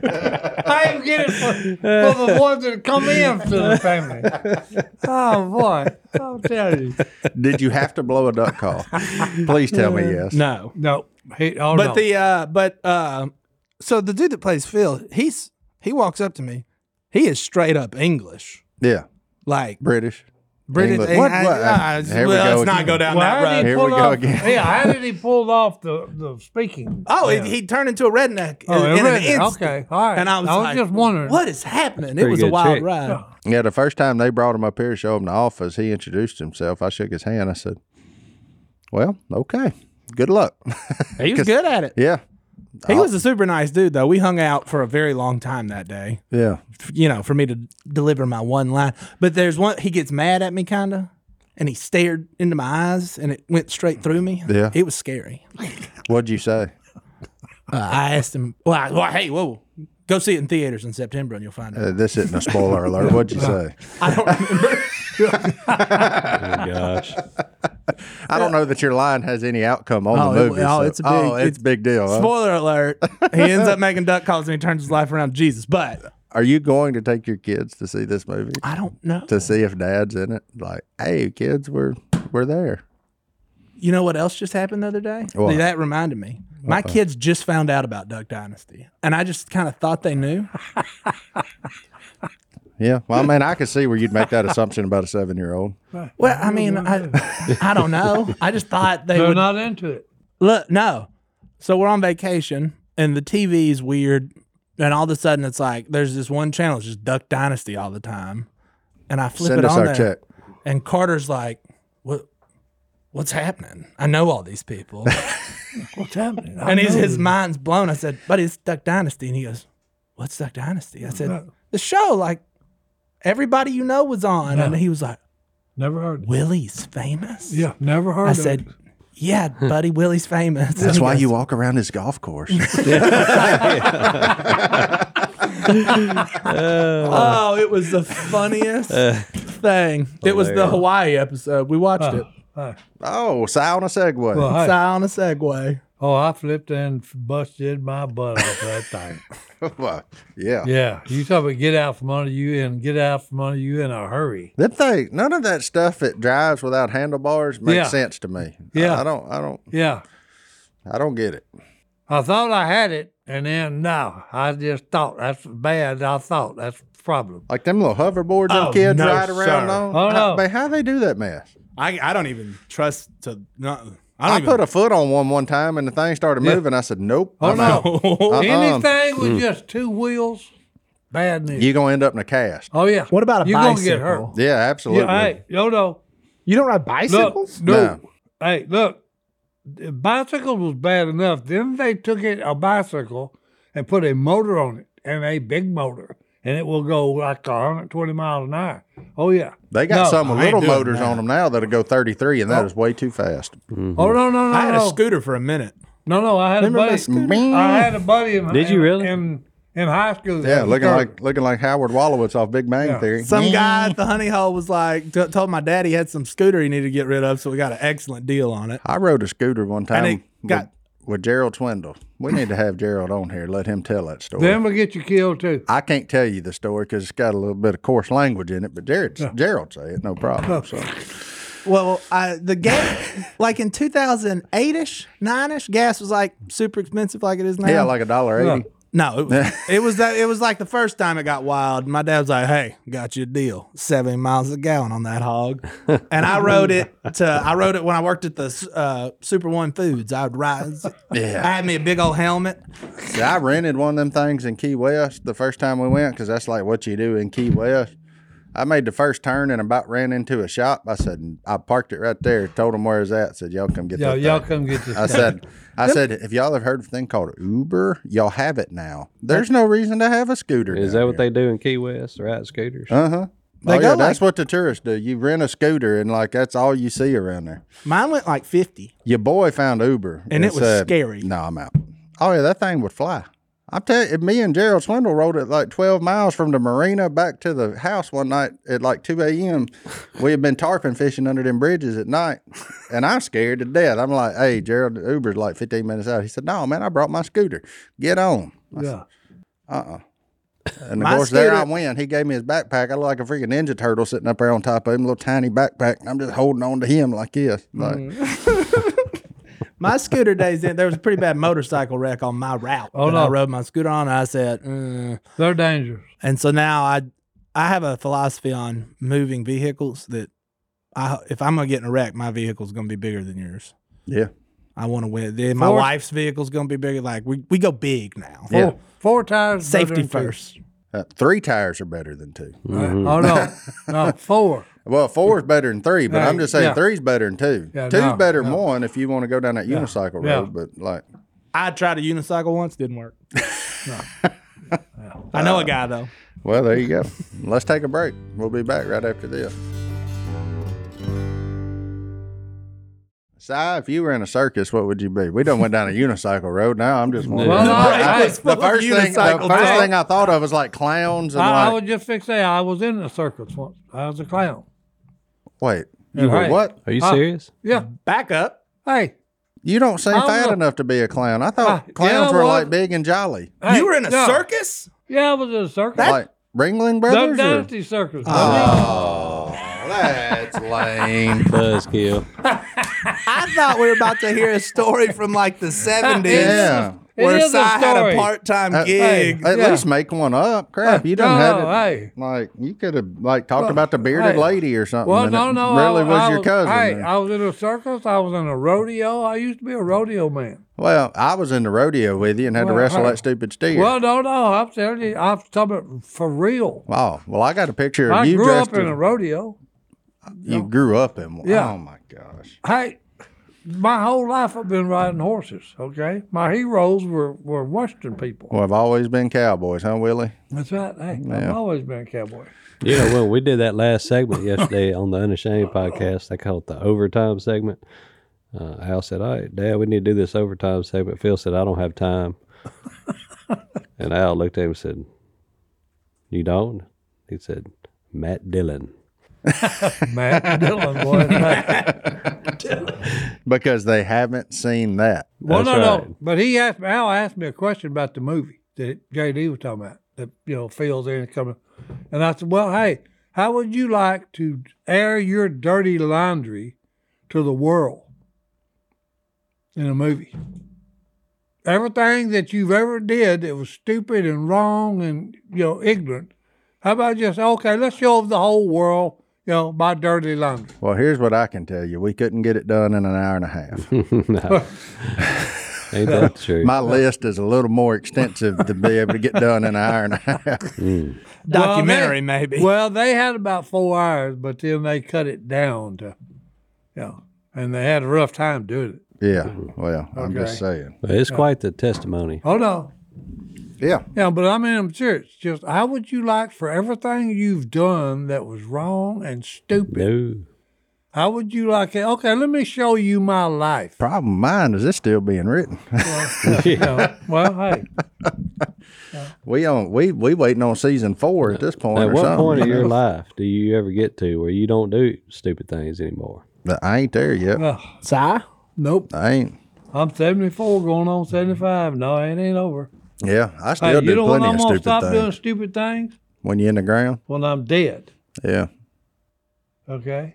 I even get it for, for the ones that come in to the family. Oh, boy. I'll tell you. Did you have to blow a duck call? Please tell me yes. No, No. He, oh, but no. the uh, but uh, so the dude that plays Phil, he's he walks up to me. He is straight up English, Yeah, like British. British. English. What- I- what? I- Here we well, go let's not again. go down well, that how did road. he Here pull we go off, again. Yeah, how did he pull off the, the speaking? Oh, Yeah. he, he turned into a redneck Oh, in, in an redneck. instant. Okay, all right. And I was, I was like, just wondering. what is happening? It Pretty was a good wild trick. ride. Yeah, the first time they brought him up here to show him the office, he introduced himself. I shook his hand. I said, "Well, okay, good luck." He was good at it. Yeah, He was a super nice dude, though. We hung out for a very long time that day. yeah. You know, for me to deliver my one line. But there's one. He gets mad at me, kind of, and he stared into my eyes, and it went straight through me. Yeah. It was scary. What'd you say? Uh, I asked him, well, I, well, hey, whoa, go see it in theaters in September and you'll find out. Uh, this isn't a spoiler alert. What'd you say? I don't remember. Oh gosh. I don't know that your line has any outcome on Oh, the it- movie. oh, so- it's a big- oh, it's, it's- a big deal. huh? Spoiler alert. He ends up making duck calls and he turns his life around to Jesus. But Are you going to take your kids to see this movie I don't know. to see if Dad's in it? Like, hey, kids, we're we're there. You know what else just happened the other day? What? That reminded me. My kids just found out about Duck Dynasty. And I just kind of thought they knew. Yeah. Well, I mean, I could see where you'd make that assumption about a seven-year-old. Well, I mean, I, I don't know. I just thought they They're would. not into it. Look, no. So we're on vacation and the T V is weird. And all of a sudden it's like, there's this one channel, it's just Duck Dynasty all the time. And I flip Send it us on our there. check. And Carter's like, what? What's happening? I know all these people. What's happening? I and his, know his this. mind's blown. I said, buddy, it's Duck Dynasty. And he goes, what's Duck Dynasty? I said, the show, like everybody you know was on. And he was like, Never heard. Willie's famous? Yeah, never heard. I of said, it. yeah, buddy, Willie's famous. That's And why he you goes, walk around this golf course. Oh, it was the funniest thing. It was the hilarious. Hawaii episode. We watched it. Hey. Oh, sigh on a segue. Well, hey. Sigh on a Segway. Oh, I flipped and busted my butt off that thing. Well, yeah. Yeah, you talk about get out from under you and get out from under you in a hurry. That thing, none of that stuff that drives without handlebars makes Yeah. sense to me. Yeah. I, I don't, I don't, Yeah, I don't get it. I thought I had it, and then no, I just thought that's bad. I thought that's the problem. Like them little hoverboards them Oh, kids no, ride around sir. on. Oh, how, no. man, how they do that mess? I, I don't even trust to not. I I, don't even. put a foot on one one time and the thing started moving. I said, nope. Oh I'm no, out. Uh-uh. anything with just two wheels, bad news. You're going to end up in a cast. oh yeah, What about a You're gonna get bicycle? hurt. Yeah, absolutely. Yeah, hey, no, no. You don't ride Look, bicycles? no. No. Hey, look. The bicycle was bad enough. Then they took it a bicycle and put a motor on it, and a big motor, and it will go like one hundred twenty miles an hour. Oh yeah. They got No, some with I ain't little doing motors that. on them now that'll go thirty-three, and that is way too fast. Oh no, no, no, I had no. a scooter for a minute. No, no. I had Remember a my buddy. scooter? I had a buddy in. Did you in- really? in in high school? Yeah, that was looking thirty. like looking like Howard Wolowitz off Big Bang Yeah. Theory. Some guy at the honey hole was like, t- told my dad he had some scooter he needed to get rid of, so we got an excellent deal on it. I rode a scooter one time it with, got- with Gerald Twindle. We need to have Gerald on here. Let him tell that story. Then we'll get you killed too. I can't tell you the story because it's got a little bit of coarse language in it, but Jared, Gerald say it, no problem. So Well, I, the gas, like in two thousand eight ish, nine ish, gas was like super expensive, like it is now. Yeah, like a dollar eighty. No, it was, it was that. It was like the first time it got wild. My dad was like, "Hey, got you a deal, seventy miles a gallon on that hog." And I rode it to. I rode it when I worked at the uh, Super One Foods. I would ride. Yeah. I had me a big old helmet. See, I rented one of them things in Key West the first time we went because that's like what you do in Key West. I made the first turn and about ran into a shop. I said, I parked it right there, told them where it's at, said, y'all come get Yo, that y'all thing. come get this. I thing. said, I said, if y'all have heard of a thing called Uber, y'all have it now. There's no reason to have a scooter. Is that what they do in Key West? Ride scooters? Uh huh. They Oh go yeah, that's like- what the tourists do. You rent a scooter and like that's all you see around there. Mine went like fifty. Your boy found Uber And it was said, scary. No, I'm out. Oh yeah, that thing would fly. I'm telling you, me and Gerald Swindle rode it like twelve miles from the marina back to the house one night at like two a.m. We had been tarpon fishing under them bridges at night, and I'm scared to death. I'm like, hey, Gerald, the Uber's like fifteen minutes out. He said, no, man, I brought my scooter. Get on. Yeah. Uh-uh. And of My course, there I scooter- went. He gave me his backpack. I look like a freaking Ninja Turtle sitting up there on top of him, little tiny backpack. I'm just holding on to him like this. Like, My scooter days, in, there was a pretty bad motorcycle wreck on my route. Oh, that no. I rode my scooter on. And I said, mm. They're dangerous. And so now I, I have a philosophy on moving vehicles that, I if I'm gonna get in a wreck, my vehicle's gonna be bigger than yours. yeah. I want to win. Then my Four- wife's vehicle's gonna be bigger. Like we, we go big now. Four, Yeah. four tires. better Safety than two. first. Uh, three tires are better than two. Right. Oh no, no four. Well, four is better than three, but Hey, I'm just saying yeah. three's better than two. Yeah, Two's no, better than no. one if you want to go down that unicycle Yeah. road. But like, I tried a unicycle once, didn't work. I know a guy though. well, there you go. Let's take a break. We'll be back right after this. Si, if you were in a circus, what would you be? We done went down a unicycle road. Now I'm just wondering. Well, no, I- I- the first thing, the unicycle first talk. thing I thought of was like clowns and I, I like. was just fixing. to say I was in a circus once. I was a clown. Wait, you were Right. what? Are you Uh, serious? Yeah. Back up. Hey. You don't seem I'm fat a- enough to be a clown. I thought Uh, clowns yeah, were well- like big and jolly, hey, you were in a yeah. circus? Yeah, I was in a circus. like Ringling Duck Brothers. or- Dynasty Circus. Oh, that's lame. Buzzkill. I thought we were about to hear a story from like the seventies. Yeah. It Where is a Si had a story. part-time Uh, gig. At Yeah. least make one up. Crap, you done no, had it. hey. Like you could have like talked about the bearded hey. lady or something. Well, and no, it no. really I, was I your cousin. Hey, then. I was in a circus. I was in a rodeo. I used to be a rodeo man. Well, I was in the rodeo with you and had to Well, wrestle hey. that stupid steer. Well, no, no. I'm telling you, I'm talking about for real. Wow. Well, I got a picture of I you grew dressed. up in as- a rodeo. you grew up in one. Yeah. Oh my gosh. Hey, my whole life I've been riding horses. Okay, my heroes were were Western people. Well, I've always been cowboys, huh, Willie? That's right. Hey, Yeah. I've always been a cowboy. Yeah, well, we did that last segment yesterday on the Unashamed podcast. They call it the overtime segment. Uh, Al said, all right, Dad, we need to do this overtime segment. Phil said, I don't have time. And Al looked at him and said, you don't? He said, Matt Dillon. Matt Dillon, boy. Because they haven't seen that. Well, That's no, right. no. But he asked me, Al asked me a question about the movie that J D was talking about. That you know, Phil's in coming, and I said, well, hey, how would you like to air your dirty laundry to the world in a movie? Everything that you've ever did that was stupid and wrong and you know ignorant. How about just okay? Let's show the whole world, you know, my dirty laundry. Well, here's what I can tell you. We couldn't get it done in an hour and a half. No. Ain't that true? My list is a little more extensive to be able to get done in an hour and a half. Documentary, Well, they- maybe. Well, they had about four hours, but then they cut it down to, you know, and they had a rough time doing it. Yeah. Well, I'm just Okay. saying. Well, it's quite the testimony. Oh no, Yeah. yeah, but I mean, I'm serious. Just how would you like for everything you've done that was wrong and stupid? No. How would you like it? Okay, let me show you my life. Problem of mine is it's still being written. You know, well, hey, we on we we waiting on season four at this point. At or what something, point of you your know? life do you ever get to where you don't do stupid things anymore? But I ain't there yet. Ugh, Si? nope. I ain't. I'm seventy-four, going on seventy-five. No, it ain't over. Yeah, I still Hey, do you know when plenty I'm of gonna stupid stop things. doing stupid things? When you're in the ground. When I'm dead. Yeah. Okay,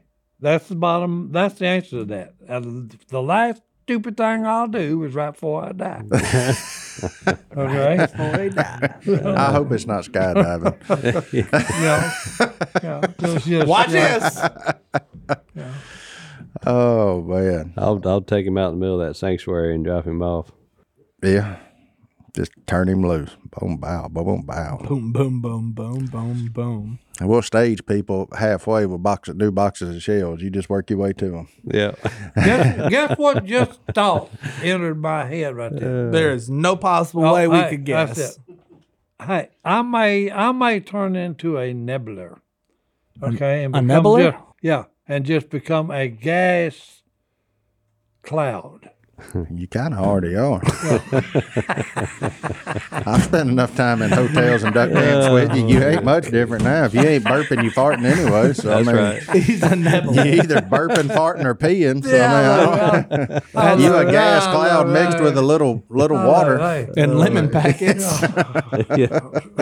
That's the bottom. That's the answer to that. And the last stupid thing I'll do is right before I die. Okay. Before he died. I hope it's not skydiving. Yeah. Yeah. Just- just- Watch yeah. this. Oh man, I'll I'll take him out in the middle of that sanctuary and drop him off. yeah. Just turn him loose. Boom, bow, boom, boom, bow. Boom, boom, boom, boom, boom, boom. And we'll stage people halfway with box new boxes of shells. You just work your way to them. Yeah. Guess, guess what just thought entered my head right there. There is no possible Oh, way we hey, could that's guess. it. Hey, I may I may turn into a nebula. Okay, and a become nebula? just- yeah, and just become a gas cloud. You kind of already are. I've spent enough time in hotels and duck camps with you. You ain't much different now. If you ain't burping, you farting anyway. So That's I mean, right. He's a nebula. you either burping, farting, or peeing. So Yeah, I mean, I don't, you a gas cloud mixed with a little little water. Hey, And lemon packets. Yeah.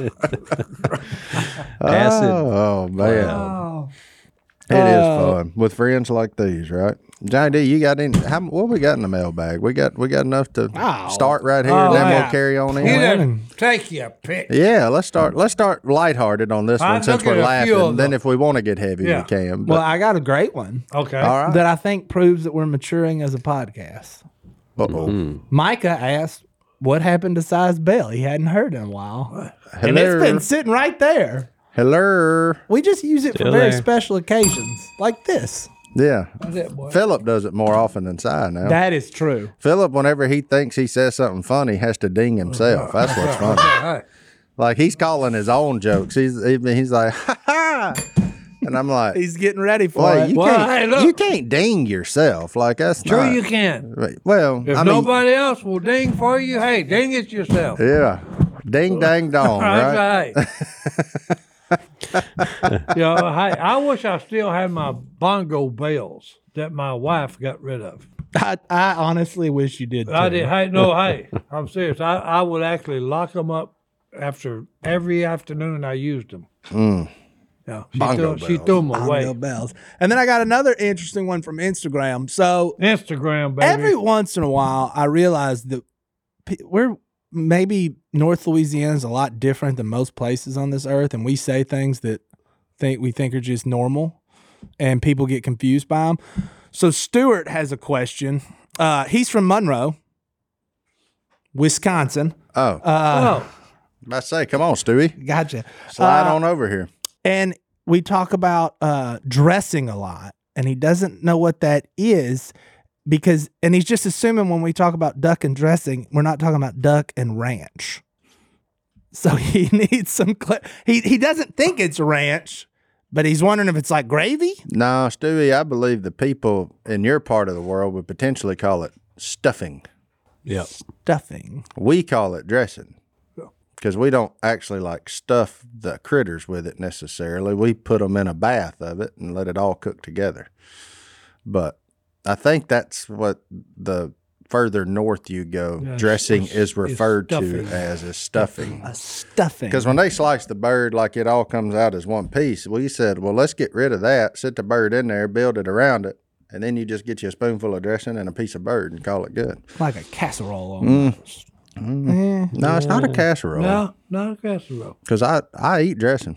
Acid. Oh, man. oh, It is Uh, fun with friends like these, right? Johnny D, you got any? How, what we got in the mailbag? We got we got enough to Oh. start right here, Oh, and then yeah. we'll carry on in. you Yeah. didn't take your pick. Yeah, let's start. Let's start lighthearted on this I one since look we're at a few laughing. of Then, them. if we want to get heavy, Yeah. we can. But, Well, I got a great one Okay. all right. that I think proves that we're maturing as a podcast. Uh-oh. Micah asked, what happened to Size Bell? He hadn't heard in a while. And Hello. it's been sitting right there. Hello. We just use it for Still very there. special occasions like this. Yeah. That's it, boy. Philip does it more often than Si now. That is true. Philip, whenever he thinks he says something funny, has to ding himself. That's what's funny. Hey, Like he's calling his own jokes. He's he- he's like, ha ha. And I'm like, He's getting ready for Wait, it. you Well, can't hey, look. you can't ding yourself. Like that's Sure not, you can. Right. Well, If I mean, nobody else will ding for you, hey, ding it yourself. yeah, ding dang dong, right? That's right. you know, hey, I wish I still had my bongo bells that my wife got rid of. I, I honestly wish you did. I too. did. Hey, no, hey, I'm serious. I, I would actually lock them up after every afternoon I used them. Yeah, she, Bongo threw, she bells. threw them Bongo away. bells. And then I got another interesting one from Instagram. So Instagram, baby. every once in a while, I realize that pe- we're maybe North Louisiana is a lot different than most places on this earth, and we say things that think we think are just normal, and people get confused by them. So Stuart has a question. Uh, he's from Monroe, Wisconsin. Oh, Uh, oh, I say, come on, Stewie, Gotcha. slide Uh, on over here. And we talk about uh, dressing a lot, and he doesn't know what that is because, and he's just assuming when we talk about duck and dressing, we're not talking about duck and ranch. So he needs some. Cl- he he doesn't think it's ranch, but he's wondering if it's like gravy. No, Stewie, I believe the people in your part of the world would potentially call it stuffing. Yep. Stuffing. We call it dressing because we don't actually like stuff the critters with it necessarily. We put them in a bath of it and let it all cook together. But I think that's what the further north you go, Yeah, dressing it's- is it's referred to stuffing. as is stuffing. A stuffing. Because when they slice the bird, like it all comes out as one piece, we said, well, let's get rid of that, sit the bird in there, build it around it, and then you just get you a spoonful of dressing and a piece of bird and call it good. like a casserole Mm. almost. Eh. No, it's not a casserole. no, not a casserole. Because I, I eat dressing.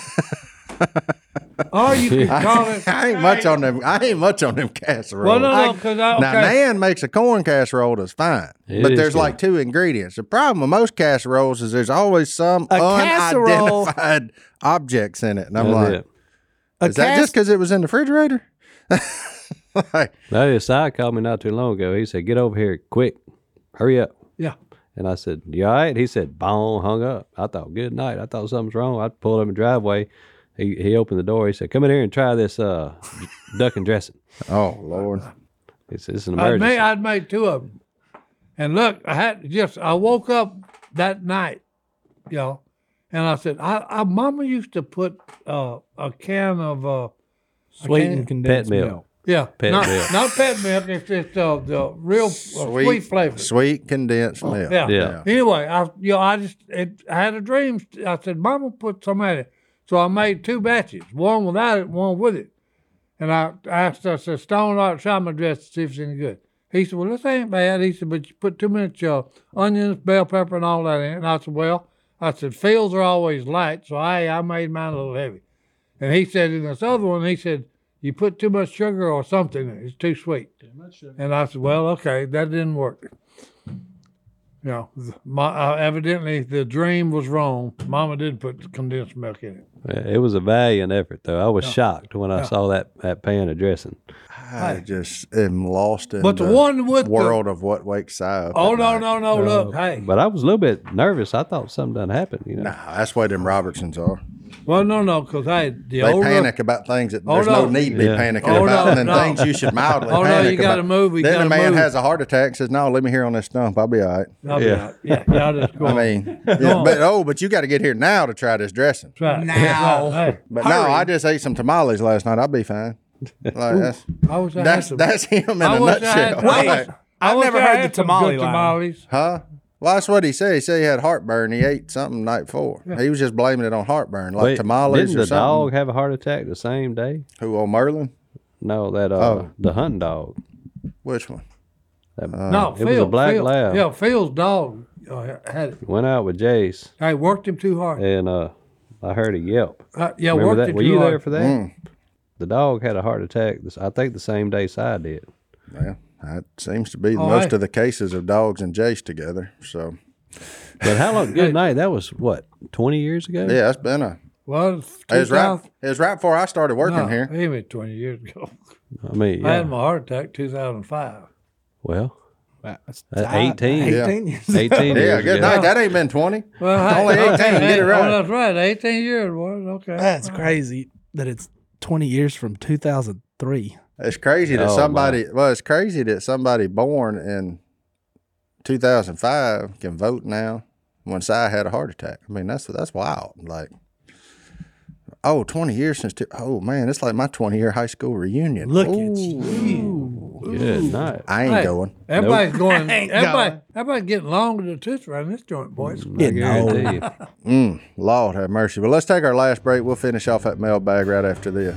Or you could call it. I ain't much on them. I ain't much on them casseroles. Well, no, no, because I, Now, okay. Nan makes a corn casserole that's fine, It but is there's good. like two ingredients. The problem with most casseroles is there's always some A casserole- unidentified objects in it, and I'm That's like, it. A is that cas- just because it was in the refrigerator? Like, No, his side called me not too long ago. He said, "Get over here quick, hurry up." Yeah. And I said, "You all right?" He said, "Boom," hung up. I thought, "Good night." I thought something's wrong. I pulled up in the driveway. He he opened the door. He said, "Come in here and try this uh, duck and dressing." oh Lord, He said, "It's an I'd emergency." made, I'd made two of them. And look, I had just, I woke up that night, you know, and I said, I, I Mama used to put uh, a can of, uh, Sweet can't- and condensed Pet milk. milk. yeah, Pet not, milk. not pet milk, it's just uh, the real uh, sweet, flavor. sweet condensed milk. Yeah. Yeah. Anyway, I you know I just it, I had a dream. I said, "Mama, put some in it." So I made two batches, one without it, one with it. And I asked, I said, Stone, I'll try my dress to see if it's any good. He said, well, this ain't bad. He said, but you put too much uh, onions, bell pepper, and all that in it. And I said, well, I said, fields are always light, so I, I made mine a little heavy. And he said in this other one, he said, you put too much sugar or something in it. It's too sweet. Too much sugar. And I said, well, okay, that didn't work. You know, my, uh, evidently the dream was wrong. Mama did put condensed milk in it. Yeah, it was a valiant effort, though. I was Yeah. shocked when I Yeah. saw that, that pan of dressing. I just am lost in But the the one with the- world of what wakes Si up. Oh, at no, night. no, no, look, hey. But I was a little bit nervous. I thought something done happened, you know. Nah, that's the way them Robertsons are. Well, no, no, because, hey, the They older. panic about things that Oh, there's no. no need to be Yeah. panicking Oh, about, no, and then no. things you should mildly Oh, no, panic you gotta about. move, you then gotta the man move. has a heart attack and says, no, leave me here on this stump. I'll be all right. I'll be Yeah. out. Yeah, y'all just go I on. mean, yeah, but oh, but you got to get here now to try this dressing. That's right. Now. That's right. Hey, But no, I just ate some tamales last night. I'll be fine. Like, that's I wish I that's had some. that's him in I a wish I had nutshell. some. Like, I've wish never I heard had the some tamale good line. tamales. huh? Well, that's what he said. He said he had heartburn. He ate something the night before. He was just blaming it on heartburn, like Wait, tamales didn't or the something. dog have a heart attack the same day? Who on Merlin? No, that uh, Oh. the hunting dog. Which one? That, No, it was a black Phil, lab. Yeah, Phil's dog uh, had it. Went out with Jace, I worked him too hard. and uh, I heard a yelp. Uh, yeah, Remember worked that? him Were too you hard. there for that? Mm. The dog had a heart attack. This, I think the same day Si did. Well, that seems to be Oh, most hey. of the cases of dogs and Jace together. So But how long? Good night. That was what twenty years ago. yeah, it's been a. Well, it's It was right. two thousand It was right before I started working no, here. Even twenty years ago. I mean, I had yeah. my heart attack two thousand five. Well, That's Uh, eighteen. Yeah. eighteen years. eighteen Yeah, years good ago. night. That ain't been twenty. Well, hey, Only eighteen. okay, Get it hey, right. Oh, that's right. eighteen years was okay. That's crazy that it's twenty years from two thousand three. It's crazy that Oh, somebody. Well, it's crazy that somebody born in two thousand five can vote now when Si had a heart attack. I mean, that's that's wild. Like, oh, twenty years since. Two, oh man, it's like my twenty year high school reunion. Look Ooh, at you. Good night. I ain't Hey, going. Everybody's going. Ain't Everybody, going. everybody's getting longer than tooth around this joint, boys. I You know. guarantee you. Mm, Lord have mercy. But let's take our last break. We'll finish off that mailbag right after this.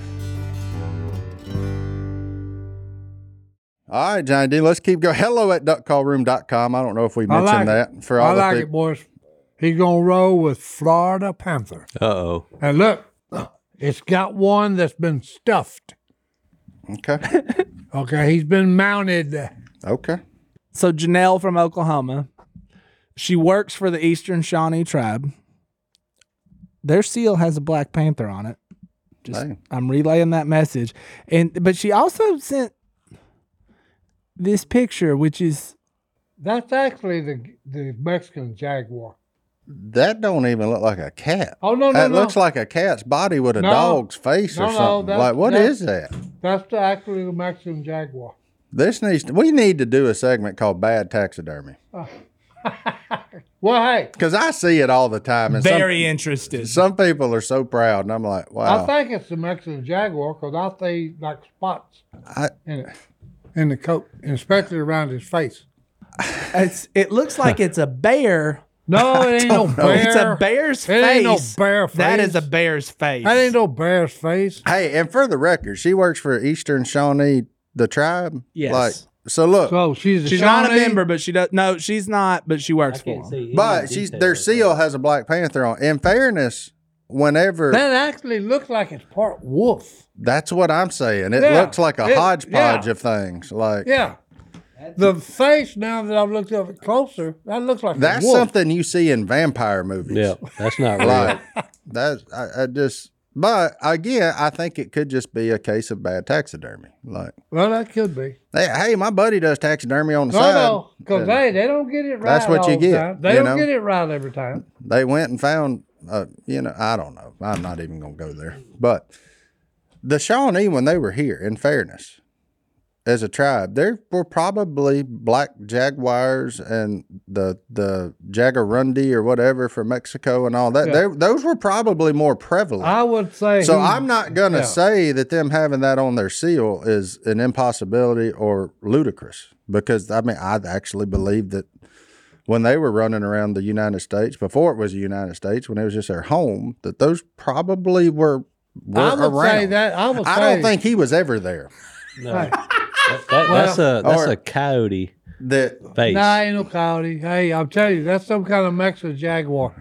All right, Johnny D, let's keep going. Hello at duck call room dot com. I don't know if we I mentioned like that for all I the like it, people. boys. He's gonna roll with Florida Panther. Uh oh. And look, it's got one that's been stuffed. Okay. Okay, he's been mounted. Okay. So Janelle from Oklahoma, she works for the Eastern Shawnee tribe. Their seal has a Black Panther on it. Just Hey. I'm relaying that message. And but she also sent this picture, which is That's actually the the Mexican jaguar. That don't even look like a cat. Oh no, no, That no. looks like a cat's body with a No. dog's face No, or no, something. that's- like, what that's- is that? That's the, actually the Mexican jaguar. This needs to, we need to do a segment called Bad Taxidermy. Well, hey, Because I see it all the time. And very interested. some, some people are so proud. And I'm like, wow. I think it's the Mexican jaguar because I see like spots I, in it, in the coat, and especially around his face. It's it looks like it's a bear. No, it ain't no bear. It's a bear's It face. ain't no bear That face. is a bear's face. That ain't no bear's face. hey, and for the record, she works for Eastern Shawnee, the tribe. Yes. Like, so look, So she's a She's not a Shawnee. member, but she does. No, she's not. But she works for them. but she's their seal has a Black Panther on. In fairness, whenever That actually looks like it's part wolf. that's what I'm saying, it Yeah. looks like a It- hodgepodge yeah. of things. Like, Yeah. The face, now that I've looked at it closer, that looks like that's a wolf. something you see in vampire movies. Yeah, that's not real. Like that, I, I just. But again, I think it could just be a case of bad taxidermy. Like, Well, that could be. hey, hey, my buddy does taxidermy on the No, side. no, because and hey, they don't get it right. That's what all you the get, time. They you don't know? get it right every time. They went and found, uh, you know, I don't know. I'm not even going to go there. But the Shawnee, when they were here, in fairness, as a tribe, there were probably black jaguars and the the jaguarundi or whatever from Mexico and all that. Yeah. They, those were probably more prevalent. I would say. So he- I'm not going to yeah. say that them having that on their seal is an impossibility or ludicrous, because I mean, I actually believe that when they were running around the United States, before it was the United States, when it was just their home, that those probably were were I would around. say that. I would I say. don't think he was ever there. No. that, that, that's a that's or- a coyote That face. Nah, ain't no coyote. Hey, I'm telling you, that's some kind of Mexican jaguar.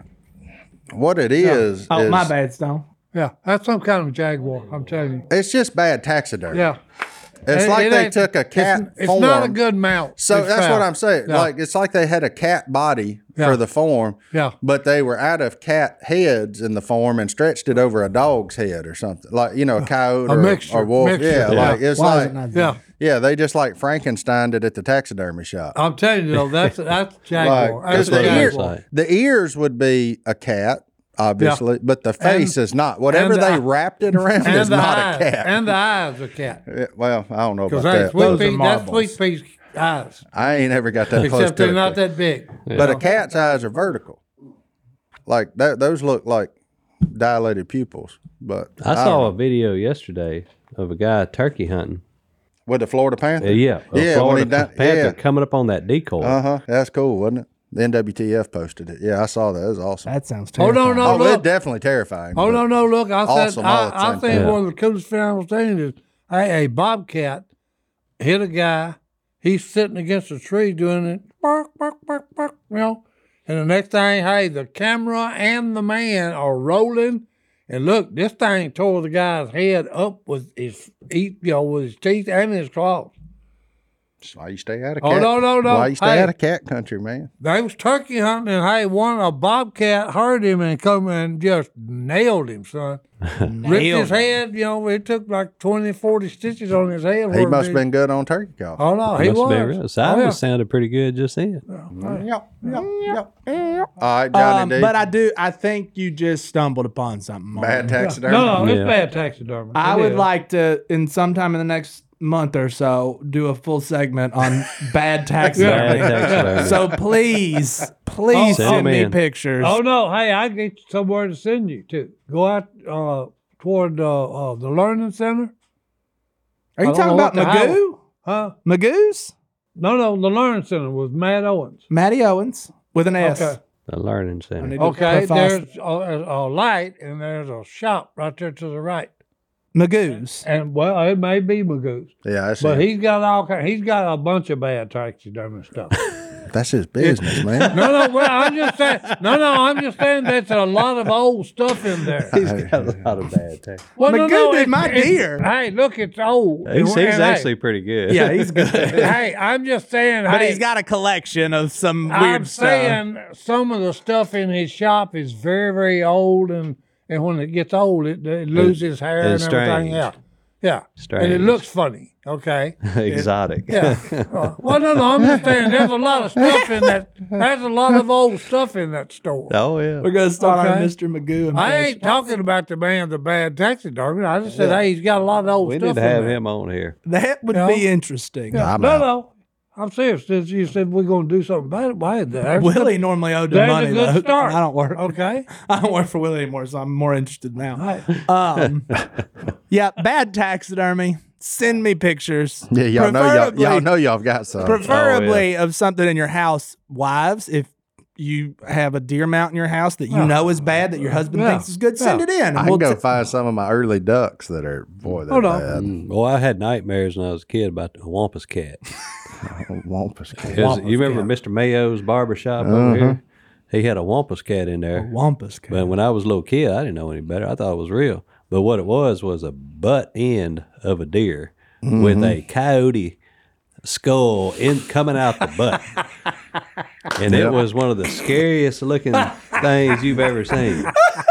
what it is Oh, is my bad, Stone. Yeah, that's some kind of jaguar. I'm telling you. it's just bad taxidermy. Yeah, It's It- like it they ain't- took a cat It's, it's form. not a good mount. So It's that's foul. what I'm saying. Yeah. Like it's like they had a cat body Yeah. for the form, Yeah. but they were out of cat heads in the form and stretched it over a dog's head or something. Like you know, a coyote A or, mixture, or wolf. mixture. Yeah, Yeah. like it's Why is like it not Yeah, yeah, they just like Frankensteined it at the taxidermy shop. I'm telling you though, that's that's jaguar. Like, that's 'cause a the, what it ear, looks jaguar. like. the ears would be a cat, obviously, but the face is not. Whatever and they the- wrapped it around And is the not eyes, a cat. and the eyes are cat. Yeah, well, I don't know about Because hey, that. sweet Those are pea, that's marbles. sweet pea's eyes. I ain't ever got that close Except to they're a not cat. that big. But a cat's eyes are vertical. Like that, those look like dilated pupils. But I don't saw a know. video yesterday of a guy turkey hunting. with the Florida Panther. Uh, yeah, a yeah, when Florida he done, Panther yeah, coming up on that decoy. uh huh. That's cool, wasn't it? The N W T F posted it. Yeah, I saw that. It was awesome. That sounds Oh terrifying. no, no, oh, look. it's definitely terrifying. Oh but- no, no! Look, I said Awesome all at the I, I same think time. one of the coolest final things is hey, a bobcat hit a guy. He's sitting against a tree doing it, bark, bark, bark, bark, you know. And the next thing, hey, the camera and the man are rolling. And look, this thing tore the guy's head up with his, eat, you know, with his teeth and his claws. That's why you stay out of Oh, cat. no, no, no. Why you stay Hey. out of cat country, man? They was turkey hunting, and hey, one a bobcat heard him and come and just nailed him, son. Ripped Nailed his him. head. You know, it took like twenty, forty stitches on his head. He where must it- have been good on turkey call. Oh no, he Must was. have been real. Cyrus Oh, yeah. sounded pretty good just then. Yep, yep, yep. All right, Johnny Um, D. but I do. I think you just stumbled upon something. Bad Martin. taxidermy. No, no, it's Yeah. bad taxidermy. I It would is. like to, in sometime in the next month or so, do a full segment on bad taxidermy. Bad taxidermy. So please, please Send send them me in. pictures. Oh no, hey, I get you somewhere to send you to. Go out uh, toward uh, uh, the learning center. Are you I don't talking know about what the Magoo? Huh? Magoo's? No, no, the learning center was Matt Owens. Matty Owens with an S. Okay. The learning I need center. to Okay, put there's a, a light and there's a shop right there to the right. Magoo's. And well, it may be Magoo's, Yeah, that's, but it. he's got all kind. He's got a bunch of bad taxidermy stuff. that's his business, man. No, no, well, I'm just saying. No, no, I'm just saying there's a lot of old stuff in there. He's got a lot of bad taste. Well, no, Magoo no, did it- my it- deer. Hey, look, it's old. He's, And- he's and, actually pretty good. Yeah, he's good. Hey, hey, I'm just saying. But hey, he's got a collection of some weird I'm stuff. saying some of the stuff in his shop is very, very old, and, and when it gets old, it, it loses hair and it's everything. strange. Yeah, yeah, and Strange. it looks funny. Okay. Exotic. Yeah. Uh, well, no, no, I'm just saying there's a lot of stuff in that. There's a lot of old stuff in that store. Oh yeah. We're gonna start our Okay. Mister Magoo. impression. I ain't talking about the man, the bad taxidermy. I just said, hey, he's got a lot of old We stuff need to in have there. him on here. That would Yeah. be interesting. Yeah. I'm no, out. no, I'm serious. Since you said we're going to do something about it, why? There's Willie normally owed him there's money a good though. start. I don't work. Okay. I don't work for Willie anymore, so I'm more interested now. Right. Um, yeah, bad taxidermy. Send me pictures. Yeah, y'all know y'all, Preferably- y'all know y'all got some. Preferably of something in your house. Wives, if you have a deer mount in your house that you Yeah. know is bad, that your husband Yeah. thinks is good, send Yeah. it in. and I we'll can go t- find some of my early ducks that are boy, they're Hold on. bad. Mm. Well, I had nightmares when I was a kid about the Wampus cat. Wampus cat. 'Cause Wampus you remember cat. Mister Mayo's barber shop Uh-huh. over here? He had a Wampus cat in a there. wampus cat. But when I was a little kid, I didn't know any better. I thought it was real. But what it was was a butt end of a deer with a coyote skull in coming out the butt. And it was one of the scariest looking things you've ever seen.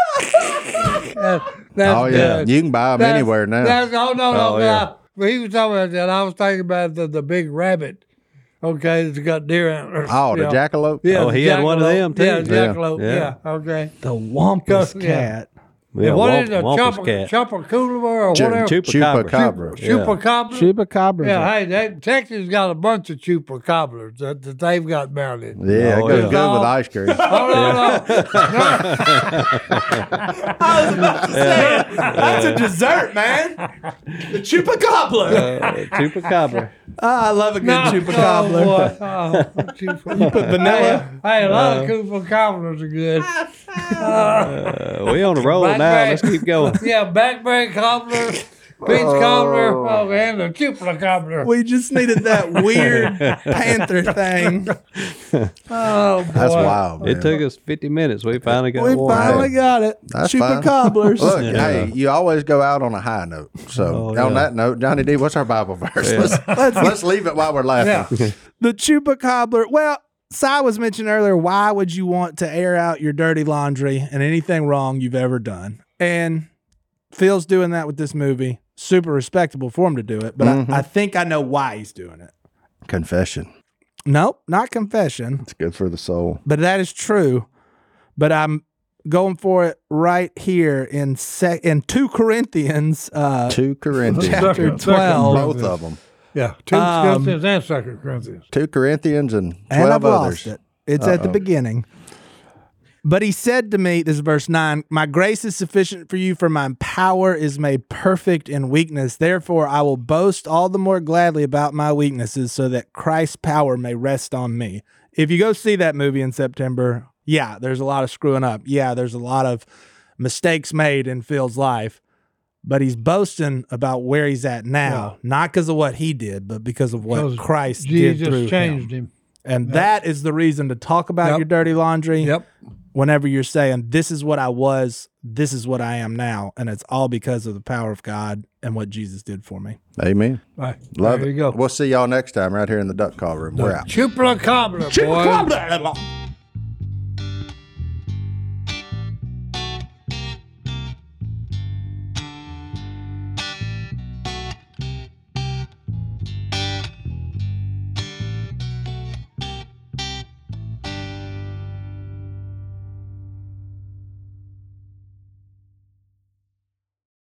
That, that's Oh yeah, good. you can buy them That's- anywhere now. That's, oh, no, no. Oh, but yeah. I- when he was talking about that, I was thinking about the, the big rabbit, okay, that's got deer antlers. Oh, the yeah. jackalope. Yeah, Oh, the he had one of jackalope. them, too. Yeah, the Yeah. jackalope. Yeah. Yeah. okay. the wampus Yeah. cat. Yeah, And what Wamp- is it, a Wampus chopper, cat. chopper cooler or Chu- whatever? Chupacabra. Chupacabra. Yeah. Chupacabra? Chupacabra. Yeah, hey, that, Texas got a bunch of chupacabras that, that they've got mounted. Yeah, Oh, it goes yeah. good with Dog. ice cream. Oh, no, no. That's a dessert, man. The chupacabra. Uh, Chupacabra. Ah, I love a good No, chupacabra. oh, boy. Oh, chupa- Put vanilla. Hey, a lot of chupacabras are good. Uh, we on the roll now. Blackberry. Let's keep going. Yeah, blackberry cobbler, peach cobbler, oh, and the chupla cobbler. We just needed that weird panther thing. Oh, boy. That's wild. It Man. took us fifty minutes. We finally got We one. finally got it. That's Chupa fine. cobblers. Look, Yeah. hey, you always go out on a high note. So Oh, on yeah. that note, Johnny D, what's our Bible verse? Let's, Let's- let's leave it while we're laughing. Yeah. The chupa cobbler. Well, Si was mentioned earlier. Why would you want to air out your dirty laundry and anything wrong you've ever done? And Phil's doing that with this movie. Super respectable for him to do it, but Mhm. I, I think I know why he's doing it. Confession. Nope, not confession, It's good for the soul. but that is true. But I'm going for it right here in sec- in two Corinthians, uh, Two Corinthians. chapter Second- twelve. Both of them. Yeah, two Um, Corinthians and Second Corinthians. Two Corinthians and And twelve I've others. lost it. It's at the Uh-oh. beginning. But he said to me, this is verse nine, my grace is sufficient for you, for my power is made perfect in weakness. Therefore, I will boast all the more gladly about my weaknesses so that Christ's power may rest on me. If you go see that movie in September, yeah, there's a lot of screwing up. Yeah, there's a lot of mistakes made in Phil's life. But he's boasting about where he's at now, not because of what he did, but because of what Because Christ did through Jesus changed him. him. And that is the reason to talk about Yep. your dirty laundry. Yep. Whenever you're saying, this is what I was, this is what I am now. And it's all because of the power of God and what Jesus did for me. Amen. Right. Love there it. you go. We'll see y'all next time right here in the duck call room. We're out. Chupla cobbler, boys.